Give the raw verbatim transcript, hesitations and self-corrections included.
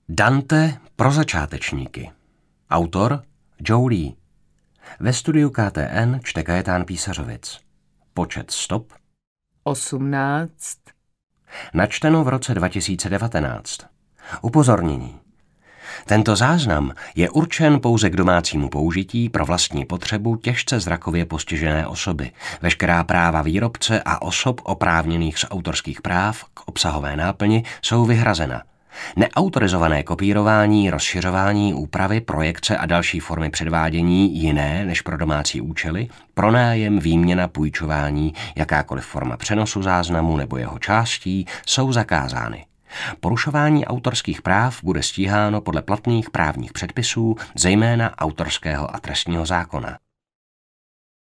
Dante pro začátečníky. Autor Joe Lee. Ve studiu K T N čte Kajetán Písařovic. Počet stop osmnáct. Načteno v roce dva tisíce devatenáct. Upozornění. Tento záznam je určen pouze k domácímu použití pro vlastní potřebu těžce zrakově postižené osoby. Veškerá práva výrobce a osob oprávněných z autorských práv k obsahové náplni jsou vyhrazena. Neautorizované kopírování, rozšiřování, úpravy, projekce a další formy předvádění jiné než pro domácí účely, pronájem, výměna, půjčování, jakákoliv forma přenosu záznamu nebo jeho částí jsou zakázány. Porušování autorských práv bude stíháno podle platných právních předpisů, zejména autorského a trestního zákona.